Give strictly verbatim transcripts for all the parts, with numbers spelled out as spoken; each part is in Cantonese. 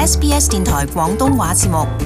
S B S 電台廣東話節目。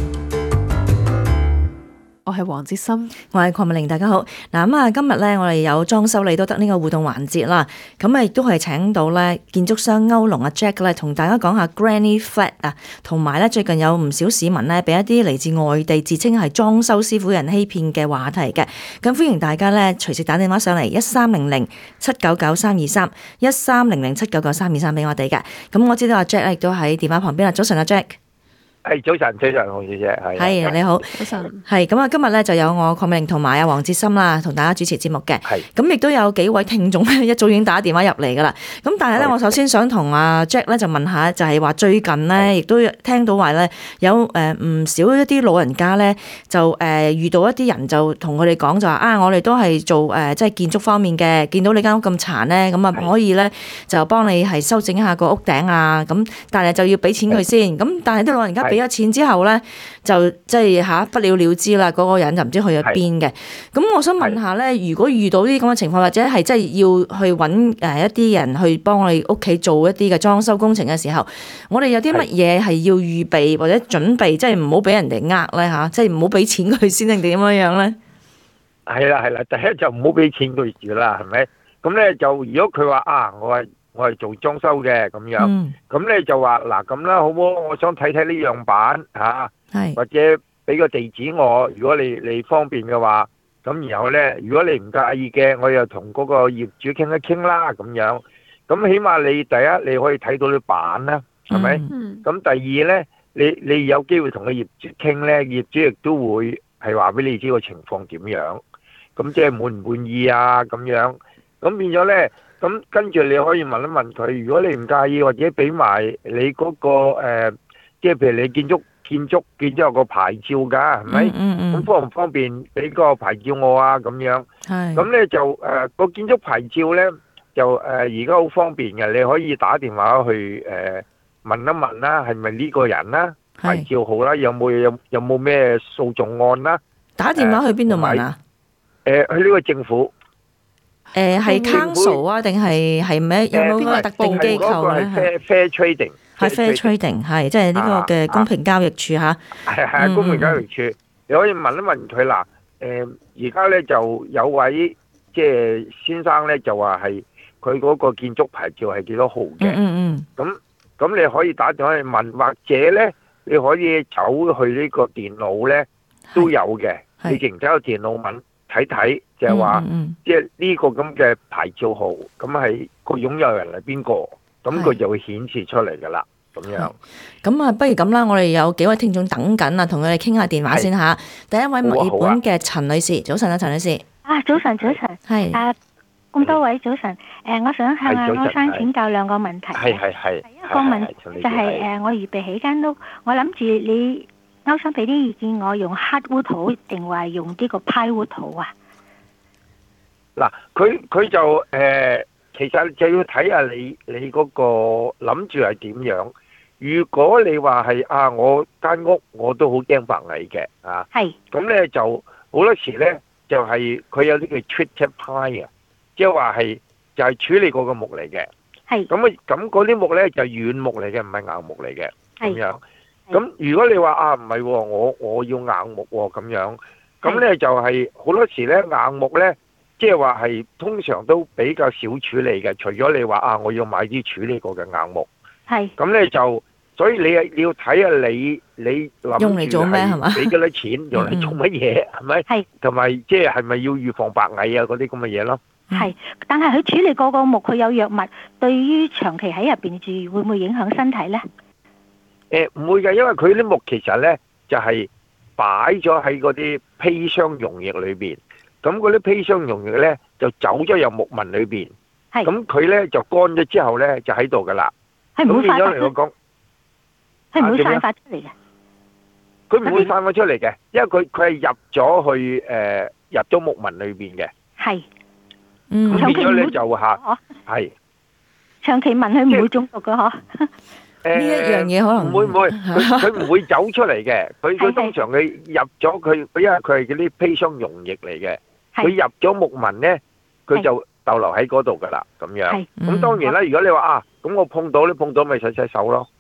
我係黃哲心， 我係鄺美玲，大家好。嗱咁啊，今日咧我哋有裝修你都得呢個互動環節啦。咁啊，亦都係請到咧建築商歐龍阿 Jack 咧，同大家講下 Granny Flat 啊，同埋咧最近有唔少市民咧俾一啲嚟自外地自稱係裝修師傅人欺騙嘅話題嘅。咁歡迎大家咧隨時打電話上嚟一三零零七九九三二三一三零零七九九三二三俾我哋嘅。咁我知道阿 Jack 咧亦都喺電話旁邊啦。早晨阿 Jack。 係早晨，早晨，黃小姐係。 係你好， 早晨。 係咁啊，今日咧就有我鄺美玲同埋阿黃哲心啦，同大家主持節目嘅。 係。咁亦都有幾位聽眾咧，一早已經打電話入嚟噶啦。咁但係咧，我首先想同阿 Jack 咧就問下，就係話最近咧，亦都聽到話咧，有誒唔少一啲老人家咧，就誒遇到一啲人就同佢哋講就話啊，我哋都係做誒即係建築方面嘅，見到你間屋咁殘咧，咁啊可以咧就幫你係修整下個屋頂啊，咁但係就要俾錢佢先。咁但係啲老人家俾咗錢之後咧，就即係嚇不了了之啦，嗰、那個人就唔知去咗邊嘅。咁我想問下咧，如果遇到呢啲咁嘅情況，或者係即係要去揾誒一啲人去幫我哋屋企做一啲嘅裝修工程嘅時候，我哋有啲乜嘢係要預備或者準備，即係唔好俾人哋呃咧嚇，即係唔好俾錢佢先定點樣樣咧？ 係啦係啦，第一就唔好俾錢佢住啦，係咪？咁咧就如果佢話啊，我係我係做裝修嘅咁樣，咁、嗯、咧就話嗱咁啦，好唔好？我想睇睇呢樣板嚇，或者俾個地址我，如果你你方便嘅話，咁然後咧，如果你唔介意嘅，我又同嗰個業主傾一傾啦，咁樣，咁起碼你第一你可以睇到啲板啦，係咪？咁、嗯、第二咧，你你有機會同個業主傾咧，業主亦都會係話俾你知個情況點樣，咁即係滿唔滿意啊咁樣，咁變咗咧。咁跟住你可以問一問佢，如果你唔介意，或者俾埋你嗰、那個誒，即、呃、係譬如你建築建築建築有個牌照㗎，係咪？咁、嗯嗯、方唔方便俾個牌照我啊？咁樣。係。咁咧就誒個、呃、建築牌照咧，就誒而家好方便嘅，你可以打電話去誒、呃、問一問啦，係咪呢個人啦？牌照好啦，有冇有有冇咩訴訟案啦？ 打電話去邊度問啊？ 誒、呃，去呢個政府。 誒係 council 啊，定係係咩？有冇咩特定機構咧？ 係 fair trading， 係 fair trading， 係即係呢個嘅公平交易處嚇。 係係公平交易處，你可以問一問佢啦。誒而家咧就有位即係先生咧就話係佢嗰個建築牌照係幾多號嘅？嗯嗯。咁咁你可以打電話去問，或者咧你可以走去呢個電腦咧都有嘅。你直情走去電腦問。睇睇就係話，即係呢個咁嘅牌照號，咁係個擁有人係邊個，咁佢就會顯示出嚟噶啦，咁樣。 咁啊，不如咁啦，我哋有幾位聽眾等緊啊，同佢哋傾下電話先吓。第一位墨爾本嘅陳女士，早晨啊，陳女士。 啊，早晨，早晨。係。啊，咁多位早晨。誒，我想向阿歐生請教兩個問題。 係係係。 第一個問題就係誒，我預備起間屋，我諗住你。歐生俾啲意見，我用 hardwood 土定話用呢個 plywood 土啊？ 嗱，佢佢就誒、呃，其實就要睇下你你嗰個諗住係點樣。如果你話係啊，我間屋我都好驚白蟻嘅啊，係咁咧就好多時咧就係、是、佢有啲叫 treated ply 啊，即係話係就係、是、處理過嘅木嚟嘅。係咁啊，咁嗰啲木咧就軟木嚟嘅，唔係硬木嚟嘅咁樣。咁如果你話啊唔係，我我要硬木咁樣，咁咧就係好多時咧硬木咧，即係話係通常都比較少處理嘅。除咗你話啊，我要買啲處理過嘅硬木，係咁咧就，所以你你要睇下你你諗用嚟做咩係嘛？ 俾幾多錢用嚟做乜嘢係咪？係同埋即係係咪要預防白蟻啊嗰啲咁嘅嘢咯？ 係，但係佢處理過個木，佢有藥物，對於長期喺入邊住會唔會影響身體咧？ 誒唔會嘅，因為佢啲木其實咧就係擺咗喺嗰啲砒霜溶液裏邊，咁嗰啲砒霜溶液咧就走咗入木紋裏邊，係咁佢咧就乾咗之後咧就喺度噶啦，係唔會散發出嚟講， 係唔會散發出嚟嘅， 佢唔會散發出嚟嘅，因為佢佢係入咗去誒入咗木紋裏邊嘅，係，嗯，咁變咗咧就嚇係長期聞佢唔會中毒嘅嗬。 呢一樣嘢可能唔會唔會，佢佢唔會走出嚟嘅。佢佢通常佢入咗佢，因為佢係嗰啲砒霜溶液嚟嘅。佢入咗木紋咧，佢就逗留喺嗰度噶啦，咁樣。咁當然啦，如果你話啊，咁我碰到咧碰到咪洗洗手咯。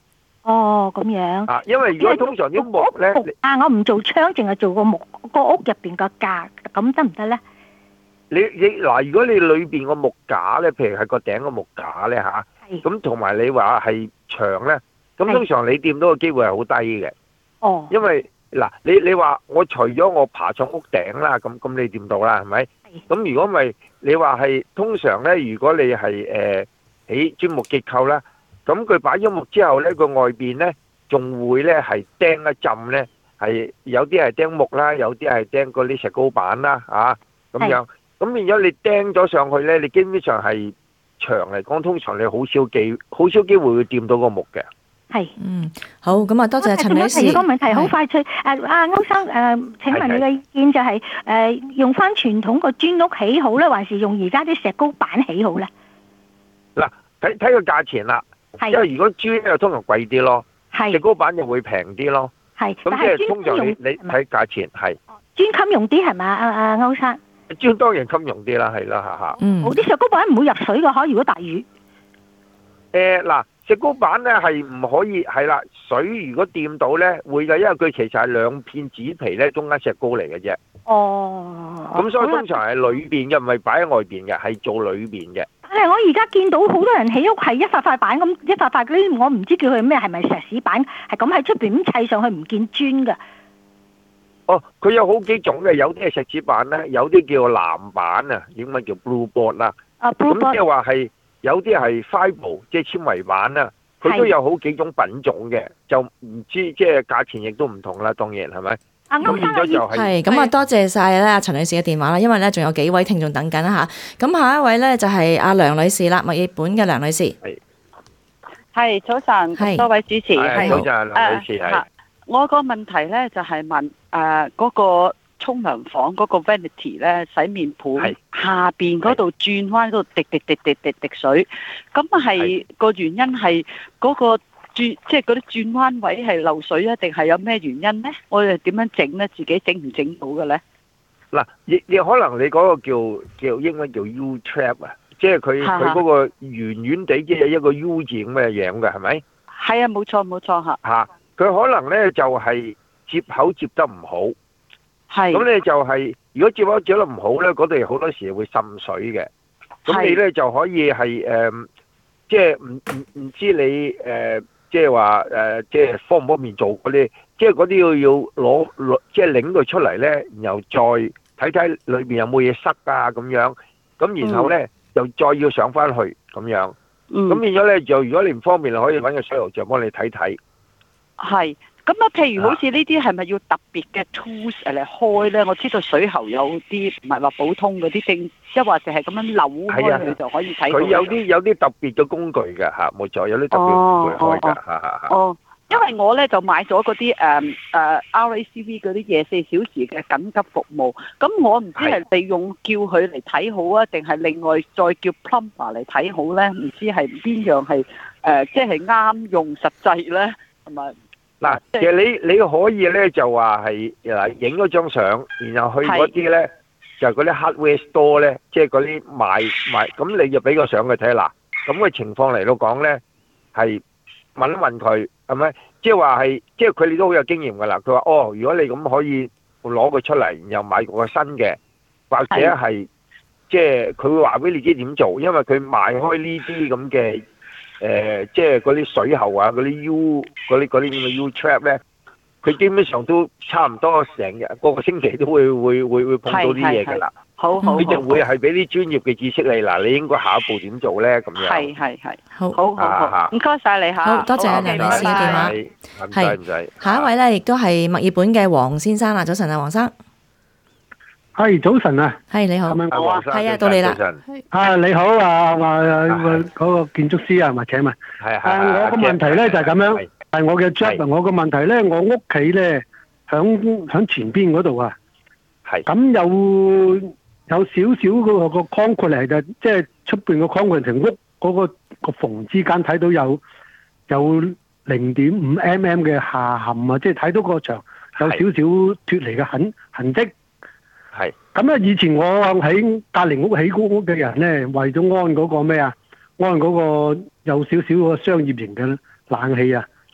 哦，咁樣。 啊，因為如果通常啲木咧， 啊，我唔做窗，淨係做個木個屋入邊個架，咁得唔得咧？ 你你嗱，如果你裏邊個木架咧，譬如係個頂個木架咧嚇，咁同埋你話係牆咧，咁通常你掂到嘅機會係好低嘅。哦。因為嗱，你你話我除咗我爬上屋頂啦，咁咁你掂到啦，係咪？咁如果咪你話係通常咧，如果你係誒起磚木結構啦，咁佢擺咗木之後咧，佢外邊咧仲會咧係釘一浸咧，係有啲係釘木啦，有啲係釘嗰啲石膏板啦，啊咁樣。咁變咗你釘咗上去咧，你基本上係牆嚟講，通常你好少機好少機會會掂到個木嘅。係， 嗯，好，咁啊，多謝陳女士。 仲有個問題，好快脆。誒，阿歐生，誒，請問你嘅意見就係誒，用翻傳統個磚屋起好咧，還是用而家啲石膏板起好咧？ 嗱，睇睇個價錢啦。係。因為如果磚咧，通常貴啲咯。係。石膏板就會平啲咯。係。咁即係通常你你睇價錢係。磚襟用啲係嘛？阿阿歐生。磚當然襟用啲啦，係啦，嚇嚇。 嗯。啲石膏板唔會入水嘅，可如果大雨。 誒嗱。石膏板咧係唔可以係啦，水如果掂到咧會嘅，因為佢其實係兩片紙皮咧中間石膏嚟嘅啫。哦。咁所以通常係裏邊嘅，唔係擺喺外邊嘅，係做裏邊嘅。 但係我而家見到好多人起屋係一塊塊板咁，一塊塊嗰啲我唔知叫佢咩，係咪石屎板？係咁喺出邊咁砌上去唔見磚㗎。 哦，佢有好幾種嘅，有啲係石屎板咧，有啲叫藍板啊，英文叫 blue board 啦。啊 blue board。咁即係話係。有啲係 fibre 即係纖維板啦，佢都有好幾種品種嘅，就唔知即係價錢亦都唔同啦。當然係咪？咁變咗就係咁啊！多謝晒咧，阿陳女士嘅電話啦，因為咧仲有幾位聽眾等緊啦嚇。咁下一位咧就係阿梁女士啦，墨爾本嘅梁女士。係， 係早晨，多位主持。 係早晨，梁女士係。 我個問題咧就係問誒嗰個沖涼房嗰個 vanity 咧，洗面盤下邊嗰度轉彎嗰度滴滴滴滴滴滴水，咁係個原因係嗰個轉即係嗰啲轉彎位係漏水啊，定係有咩原因咧？我哋點樣整咧？自己整唔整到嘅咧？ 嗱，你你可能你嗰個叫叫英文叫 U trap 啊，即係佢佢嗰個圓圓地即係一個 U 字咁嘅樣嘅，係咪？ 係啊，冇錯冇錯嚇。 嚇，佢可能咧就係接口接得唔好。係，咁咧就係、是，如果接口接得唔好咧，嗰度好多時會滲水嘅。咁你咧就可以係誒，即係唔唔唔知你誒，即係話誒，即係方唔方便做嗰啲，即係嗰啲要要攞攞，即係擰佢出嚟咧，然後再睇睇裏邊有冇嘢塞啊咁樣。咁然後咧就、嗯、再要上翻去咁樣。咁、嗯、變咗咧就，如果你唔方便，可以揾個水喉匠幫你睇睇。係。咁啊，譬如好似呢啲係咪要特別嘅 tools 嚟開咧？我知道水喉有啲唔係話普通嗰啲，定即係話就係咁樣扭開佢就可以睇到。佢有啲有啲特別嘅工具㗎嚇，冇錯，有啲特別工具開㗎嚇嚇嚇。哦，因為我咧就買咗嗰啲誒誒 R A C V 嗰啲廿四小時嘅緊急服務，咁我唔知係利用叫佢嚟睇好啊，定係另外再叫 plumber 嚟睇好咧？唔知係邊樣係誒即係啱用實際咧，同埋。嗱，其實你你可以咧就話係嗱影咗張相，然後去嗰啲咧就嗰啲 hardware store 咧，即係嗰啲賣賣，咁你就俾個相佢睇啦。咁嘅情況嚟到講咧，係問一問佢係咪？即係話係，即係佢哋都好有經驗噶啦。佢話哦，如果你咁可以攞佢出嚟，然後買個新嘅，或者係即係佢會話俾你知點做，因為佢賣開呢啲咁嘅。誒、呃，即係嗰啲水喉啊，嗰啲 U 嗰啲嗰啲咁嘅 U trap 咧，佢基本上都差唔多成日個個星期都會會會會碰到啲嘢㗎啦。好好，佢就會係俾啲專業嘅知識你嗱，你應該下一步點做咧咁樣。係係係，好好好，唔該晒你嚇， 好多謝梁女士嘅電話。 唔使唔使。 下一位咧，亦都係墨爾本嘅黃先生啦，早晨啊，黃生。 係早晨啊， 係你好， 係啊， 係啊，到你啦。 啊你好啊，話嗰個建築師啊，咪請問。係係。我個問題咧就係咁樣，係我嘅 job 啊。我個問題咧，我屋企咧響響前邊嗰度啊。係。咁有有少少嗰個個框闊嚟嘅，即係出邊個框闊同屋嗰個個縫之間睇到有有零點五 mm 嘅下陷啊，即係睇到個牆有少少脫離嘅痕痕跡。係咁咧，以前我喺隔籬屋起屋嘅人咧，為咗安嗰個咩啊，安嗰個有少少個商業型嘅冷氣啊，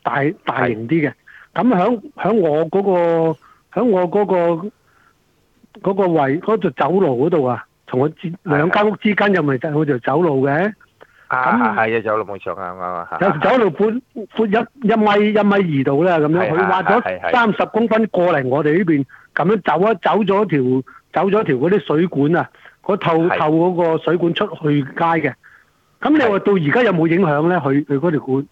大大型啲嘅。咁響響我嗰、嗰個響我嗰、嗰個嗰、嗰個位嗰條走路嗰度啊，同我之兩間屋之間又咪就係條走路嘅。 咁係啊，走路冇錯啊，啱啊。 有走路寬寬一一米一米二度啦，咁樣佢挖咗三十公分過嚟我哋呢邊，咁樣走一走咗條走咗條嗰啲水管啊，嗰透透嗰個水管出去街嘅。咁你話到而家有冇影響咧？佢佢嗰條管？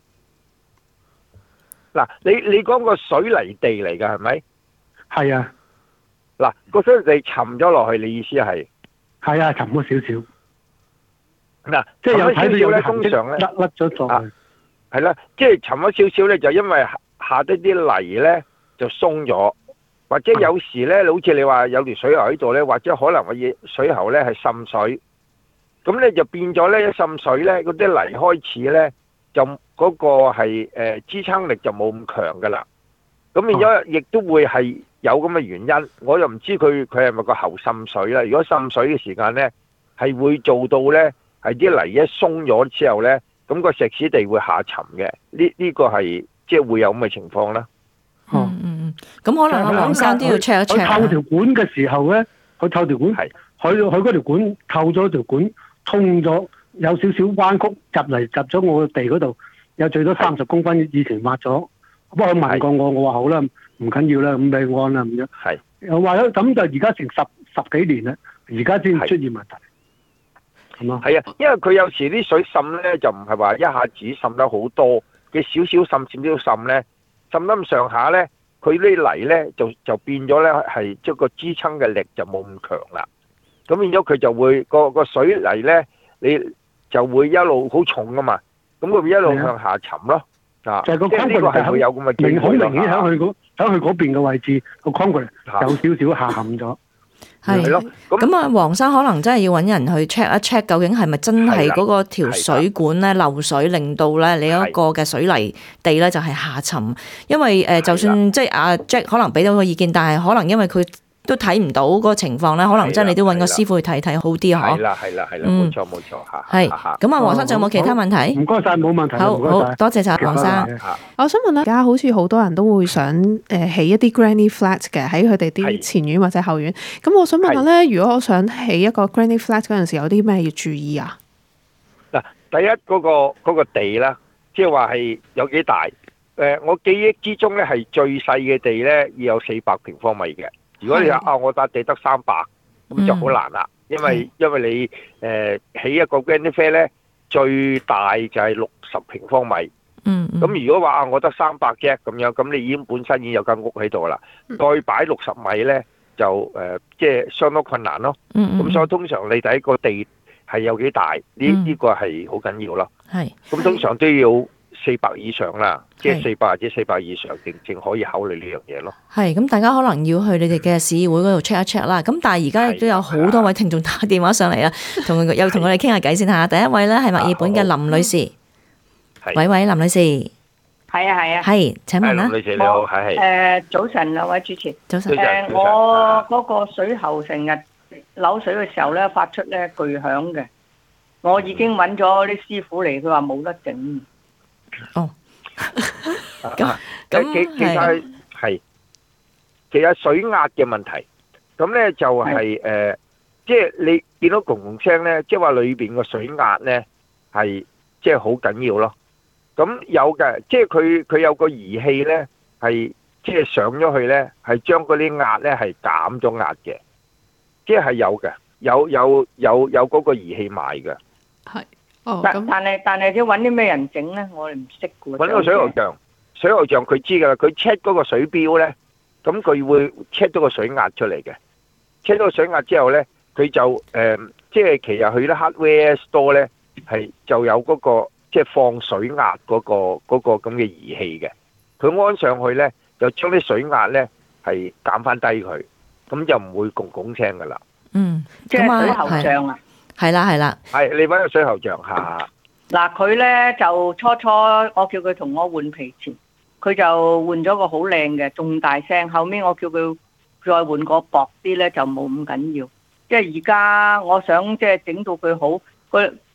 嗱，你你講個水泥地嚟㗎係咪？ 係啊。 嗱，個水泥地沉咗落去，你意思係？ 係啊，沉咗少少。 嗱， 即係有睇到有咧，通常咧甩甩咗咗。 係啦，即係沉咗少少咧，就因為下下低啲泥咧就鬆咗，或者有時咧，好似你話有條水喉喺度咧，或者可能個嘢水喉咧係滲水，咁咧就變咗咧一滲水咧，嗰啲泥開始咧就嗰個係誒支撐力就冇咁強噶啦，咁變咗亦都會係有咁嘅原因，我又唔知佢佢係咪個喉滲水啦。如果滲水嘅時間咧係會做到咧。係啲泥一鬆咗之後咧，咁個石屎地會下沉嘅，呢呢個係即係會有咁嘅情況啦。 哦，嗯嗯，咁可能阿黃生都要 check 一 check。 佢透條管嘅時候咧，佢透條管，佢佢嗰條管透咗條管，通咗有少少彎曲，入嚟入咗我地嗰度，有最多三十公分，以前挖咗。不過佢問過我，我話好啦，唔緊要啦，咁你按啦咁樣。係。又話咗咁就而家成十十幾年啦，而家先出現問題。 係啊，因為佢有時啲水滲咧，就唔係話一下子滲得好多嘅，少少滲少少滲咧，滲得咁上下咧，佢啲泥咧就就變咗咧係即係個支撐嘅力就冇咁強啦。咁變咗佢就會個個水泥咧，你就會一路好重噶嘛，咁佢會一路向下沉咯。啊， 就係個 concrete 係會有咁嘅，明好明顯喺佢嗰喺佢嗰邊嘅位置個 concrete有少少下陷咗。 係咯，咁啊，黃生可能真係要揾人去 check 一 check，究竟係咪真係嗰個條水管咧漏水，令到咧你嗰個嘅水泥地咧就係下沉。因為誒，就算即係阿 Jack 可能俾到個意見，但係可能因為佢都睇唔到嗰個情況咧，可能真係你都揾個師傅去睇睇好啲嗬。 係啦，係啦，係啦，冇錯冇錯嚇。 係，咁啊，黃生仲有冇其他問題？ 唔該曬，冇問題。 好好，多謝晒黃生。 我想問咧，而家好似好多人都會想誒起一啲 granny flat 嘅喺佢哋啲前院或者後院。咁我想問下咧，如果我想起一個 granny flat 嗰陣時，有啲咩要注意啊？ 嗱，第一嗰個嗰個地啦，即係話係有幾大？誒，我記憶之中咧係最細嘅地咧要有四百平方米嘅。如果你話啊，我笪地得三百，咁就好難啦，因為因為你誒、呃、起一個 granny flat 咧，最大就係六十平方米。嗯。咁、嗯、如果話啊，我得三百啫咁樣，咁你已經本身已經有間屋喺度啦，再擺六十米咧，就誒即係相當困難咯。嗯咁、嗯、所以通常你睇個地係有幾大，呢呢、嗯、個係好緊要咯。係。咁通常都要四百以上啦，即係四百或者四百以上，正正可以考慮呢樣嘢咯。 係，咁大家可能要去你哋嘅市議會嗰度 check 一 check 啦。咁但係而家亦都有好多位聽眾打電話上嚟啦，同又同我哋傾下偈先嚇。第一位咧係墨爾本嘅林女士，喂喂，林女士， 係啊係啊， 係請問啦。 林女士你好，係係。 誒早晨兩位主持， 早晨。 誒我嗰個水喉成日漏水嘅時候咧，發出咧巨響嘅，我已經揾咗啲師傅嚟，佢話冇得整。 哦， 咁咁其其實係其實水壓嘅問題，咁咧就係誒，即係你見到轟轟聲咧，即係話裏邊個水壓咧係即係好緊要咯。咁有嘅，即係佢佢有個儀器咧係即係上咗去咧，係將嗰啲壓咧係減咗壓嘅，即係有嘅，有有有有嗰個儀器賣嘅， 係。 哦、但但係但係要揾啲咩人整咧？我哋唔識嘅。 揾個水喉匠，水喉匠佢知噶啦，佢 check 嗰個水標咧，咁佢會 check 到個水壓出嚟嘅。check 到個水壓之後咧，佢就誒、呃，即係其實去啲 hardware store 咧，係就有嗰、那個即係放水壓嗰、那個嗰、那個咁嘅儀器嘅。佢安上去咧，就將啲水壓咧係減翻低佢，咁就唔會轟轟聲噶啦。 嗯， 即係水喉匠啊。 係啦係啦， 係你揾個水喉匠下。 嗱，佢咧就初初我叫佢同我換皮前，佢就換咗個好靚嘅，仲大聲。後尾我叫佢再換個薄啲咧，就冇咁緊要。即係而家我想即係整到佢好，佢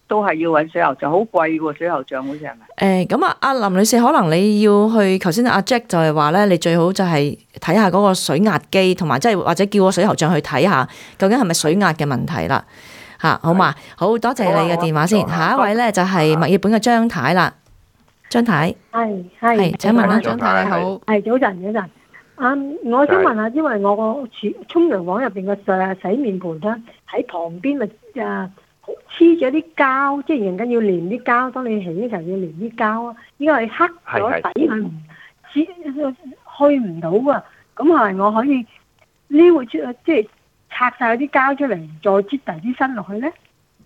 都係要揾水喉匠，好貴喎，水喉匠好似係咪？ 誒咁啊，阿林女士，可能你要去，頭先阿 Jack 就係話咧，你最好就係睇下嗰個水壓機，同埋即係或者叫個水喉匠去睇下，究竟係咪水壓嘅問題啦？嚇，好嘛？好多謝你嘅電話先。下一位咧就係墨爾本嘅張太啦，張太。 係係。 請問啦， 張太你好。 係早晨，早晨。啊，我想問下，因為我個廚沖涼房入邊個洗面盆咧，喺旁邊咪啊黐咗啲膠，即係人緊要粘啲膠。當你洗嘅時候要粘啲膠啊，因為黑咗底，佢唔黐去唔到啊。咁係咪我可以撩出，即係拆晒啲膠出嚟，再擠第啲新落去咧？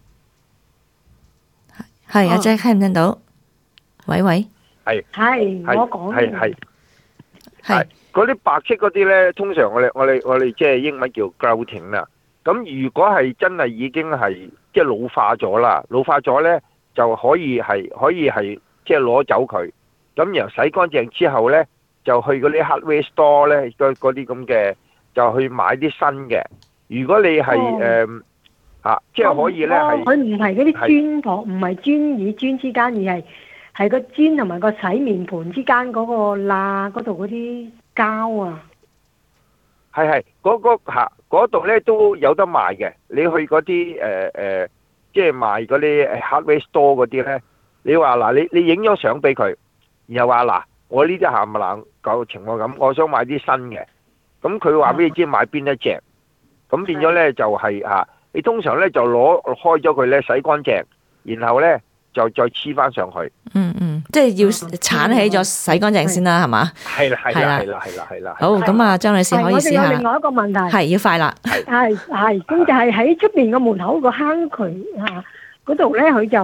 係阿 Jack 聽唔聽到？喂喂， 係係我講係係係。 嗰啲白色嗰啲咧，通常我哋我哋我哋即係英文叫 grouting 啦。咁如果係真係已經係即係老化咗啦，老化咗咧就可以係可以係即係攞走佢。咁然後洗乾淨之後咧，就去嗰啲 hardware store 咧，嗰嗰啲咁嘅就去買啲新嘅。如果你係誒嚇，即係可以咧係佢唔係嗰啲磚旁，唔係磚與磚之間，而係係個磚同埋個洗面盆之間嗰個罅嗰度嗰啲。膠啊， 係係嗰個嚇嗰度咧都有得賣嘅。你去嗰啲誒誒，即係賣嗰啲 hardware store 嗰啲咧，你話嗱，你你影咗相俾佢，然後話嗱，我呢啲冚唪唥個情況咁，我想買啲新嘅，咁佢話俾你知買邊一隻，咁變咗咧就係嚇，你通常咧就攞開咗佢咧洗乾淨，然後咧就再黐翻上去。 嗯嗯，即係要鏟起咗洗乾淨先啦，係嘛？ 係啦係啦係啦係啦係啦。 好，咁啊，張女士可以試下。 我哋有另外一個問題。 係要快啦。 係係，咁就係喺出邊個門口個坑渠嚇嗰度咧，佢就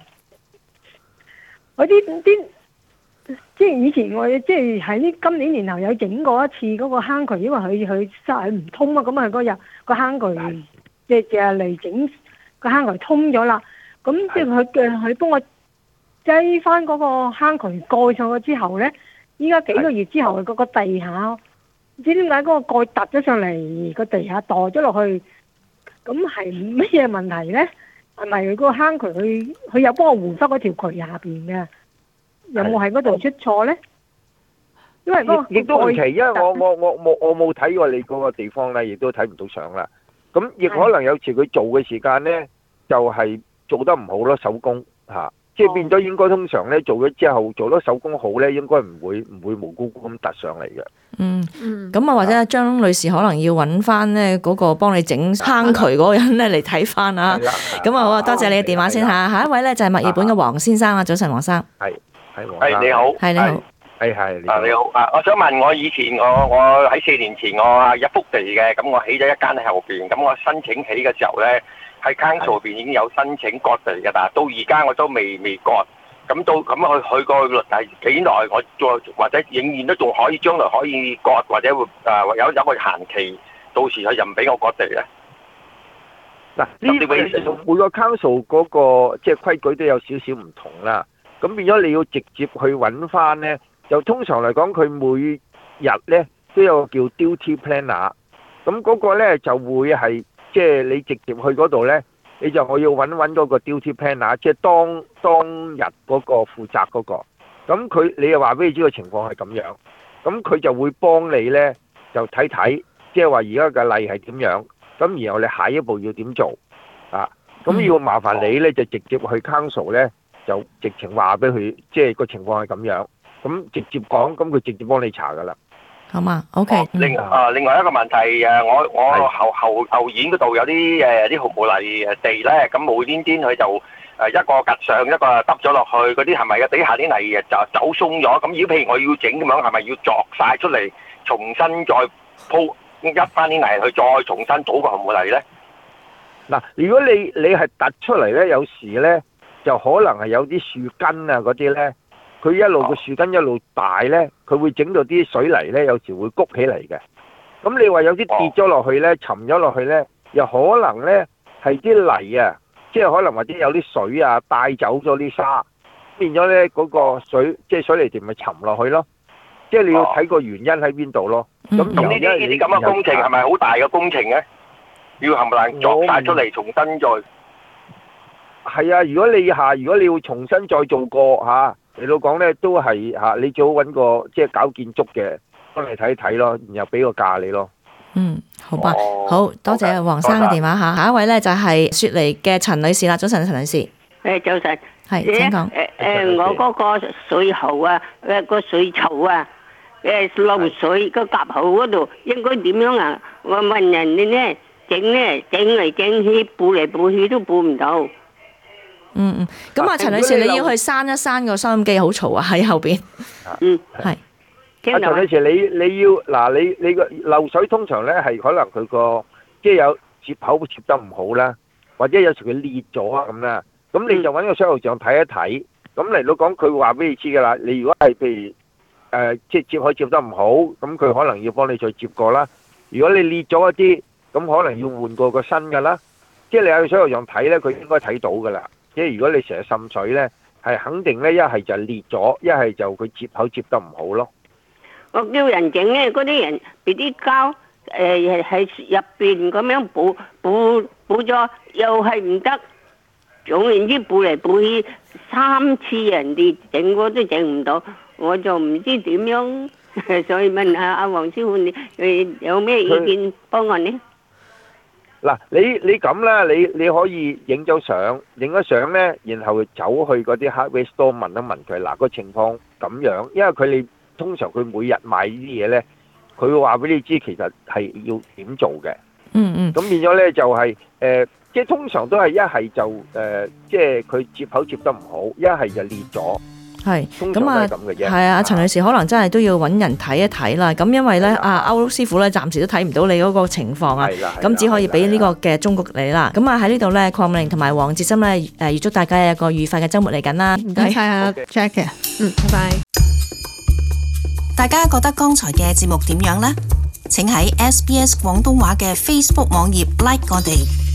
嗰啲啲，即係以前我即係喺呢今年年頭有整過一次嗰個坑渠，因為佢佢塞唔通啊，咁啊嗰日個坑渠即係就嚟整個坑渠通咗啦。咁即係佢嘅佢幫我擠翻嗰個坑渠蓋上去之後咧，依家幾個月之後，嗰個地下唔知點解嗰個蓋凸咗上嚟，個地下墮咗落去，咁係乜嘢問題咧？係咪佢嗰個坑渠佢佢有幫我換翻嗰條渠下邊嘅？有冇喺嗰度出錯咧？因為嗰個亦都唔奇，因為我我我冇我冇睇過你嗰個地方咧，亦都睇唔到相啦。咁亦可能有時佢做嘅時間咧，就係做得唔好咯，手工嚇，即係變咗應該通常咧做咗之後做得手工好咧，應該唔會唔會無辜辜咁突上嚟嘅。 嗯，咁啊或者張女士可能要揾翻咧嗰個幫你整坑渠嗰個人咧嚟睇翻啊。咁啊好啊，多謝你嘅電話先嚇。下一位咧就係墨爾本嘅黃先生啊，早晨黃生。 係係黃生。 係你好。 係你好。 係係。 啊你好啊，我想問我以前我我喺四年前我有幅地嘅，咁我起咗一間喺後邊，咁我申請起嘅時候咧。喺 council 邊已經有申請割地嘅，但係到而家我都未未割。咁到咁佢佢個律係幾耐？我再或者仍然都仲可以，將來可以割，或者會誒有有個限期，到時佢就唔俾我割地咧。 嗱，呢個每個 council 嗰個即係規矩都有少少唔同啦。咁變咗你要直接去揾翻咧，就通常嚟講，佢每日咧都有個叫 duty planner。咁嗰個咧就會係。即係你直接去嗰度咧，你就我要揾揾嗰個 duty planner，即係當當日嗰個負責嗰個。咁佢你又話俾你知個情況係咁樣，咁佢就會幫你咧就睇睇，即係話而家嘅例係點樣。咁然後你下一步要點做啊？咁要麻煩你咧就直接去 council 咧，就直情話俾佢，即係個情況係咁樣。咁直接講，咁佢直接幫你查噶啦。 好嘛 ，OK。 另啊，另外一個問題誒，我我後後後院嗰度有啲誒啲紅毛泥誒地咧，咁無端端佢就誒一個趌上，一個耷咗落去，嗰啲係咪嘅底下啲泥就走鬆咗？咁如果譬如我要整咁樣，係咪要鑿晒出嚟，重新再鋪一翻啲泥去，再重新倒個紅毛泥咧？ 嗱，如果你你係突出嚟咧，有時咧就可能係有啲樹根啊嗰啲咧。佢一路個樹根一路大咧，佢會整到啲水泥咧，有時會谷起嚟嘅。咁你話有啲跌咗落去咧，沉咗落去咧，又可能咧係啲泥啊，即係可能或者有啲水啊帶走咗啲沙，變咗咧嗰個水即係水泥田咪沉落去咯。即係你要睇個原因喺邊度咯。咁咁呢啲呢啲咁嘅工程係咪好大嘅工程咧？要冚唪唥鑿晒出嚟，重新再係啊，如果你下如果你要重新再做過嚇，嚟到講咧都係嚇，你最好揾個即係搞建築嘅幫你睇一睇咯，然後俾個價你咯。 嗯，好吧， 哦、 好多謝黃生嘅電話嚇。下一位咧就係雪梨嘅陳女士啦。早晨，陳女士。 誒，早晨。 係，請講。 誒誒，我嗰個水喉啊，誒個水槽啊，誒漏水個夾喉嗰度應該點樣啊？我問人哋咧，整咧整嚟整去，補嚟補去都補唔到。 嗯嗯，咁啊，陳女士，你要去閂一閂個收音機，好嘈啊，喺後邊。 嗯， 係。 阿陳女士，你你要嗱，你你個漏水通常咧係可能佢個即係有接口接得唔好啦，或者有時佢裂咗啊咁啦，咁你就揾個水喉匠睇一睇，咁嚟到講佢會話俾你知噶啦。你如果係譬如誒即係接口接得唔好，咁佢可能要幫你再接過啦。如果你裂咗一啲，咁可能要換過個新噶啦。即係你喺水喉匠睇咧，佢應該睇到噶啦。即係如果你成日滲水咧，係肯定咧一係就裂咗，一係就佢接口接得唔好咯。 我叫人整咧，嗰啲人俾啲膠誒喺入邊咁樣補補補咗，又係唔得。總言之，補嚟補去三次，人哋整我都整唔到，我就唔知點樣，所以問下阿黃師傅，你誒有咩意見幫我呢？ 嗱，你你咁啦，你你可以影咗相，影咗相咧，然後走去嗰啲 hardware store 問一問佢，嗱個情況咁樣，因為佢哋。通常佢每日買呢啲嘢咧，佢會話俾你知，其實係要點做嘅。 嗯嗯。咁變咗咧就係、是、誒、呃，即係通常都係一係就誒、呃，即係佢接口接得唔好，一係就裂咗。 係。 通常都係咁嘅啫。 係啊，陳女士可能真係都要揾人睇一睇啦。咁因為咧，阿歐師傅咧暫時都睇唔到你嗰個情況啊。係啦。咁只可以俾呢個嘅忠告你啦。咁啊喺呢度咧，鄺美玲同埋黃哲森咧誒預祝大家有一個愉快嘅週末嚟緊啦。 唔該曬啊 Jack 嘅。嗯，拜拜。 大家覺得剛才嘅節目點樣呢？請喺 S B S 廣東話嘅 Facebook 網頁 like 我哋。